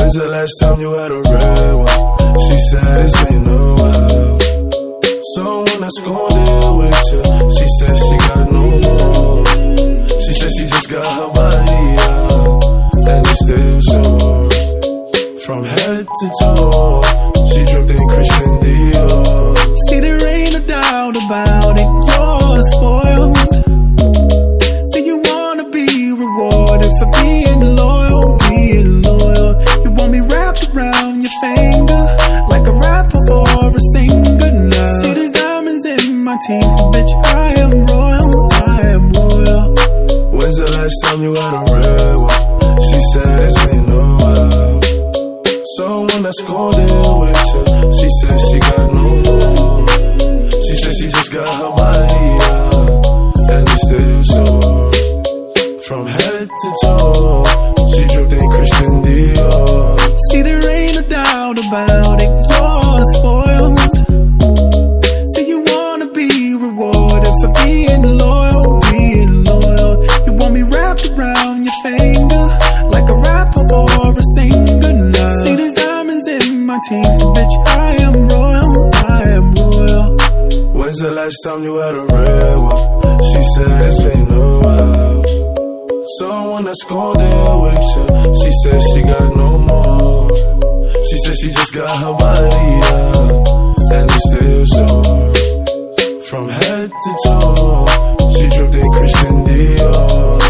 When's the last time you had a real one? She said it's been a while. Someone that's gon' deal with you. She said she got no more. She said she just got her body up, and it's still sore. From head to toe, she dripped in Christian Dior. See, there ain't no doubt about it, you're spoiled. See, you wanna be rewarded for being loyal, being loyal. You want me wrapped around your finger like a rapper or a singer now. See, there's diamonds in my teeth, bitch, I am royal, I am royal. When's the last time you had a real one? She said it's been a while. Someone that's gon' deal with you. She said she got no more. She said she just got her body up, and it's still sore. From head to toe, she dripped in Christian Dior. See, there ain't no doubt about it, you're spoiled. See, you wanna be rewarded for being loyal, being loyal. You want me wrapped around your finger like a rapper or a singer now. See, there's diamonds in my teeth, bitch, I am royal, I am royal. When's the last time you had a real one? She said it's been a while. Someone that's gon' deal with you. She said she got no more. She said she just got her body up, and it's still sore. From head to toe, she dripped in Christian Dior.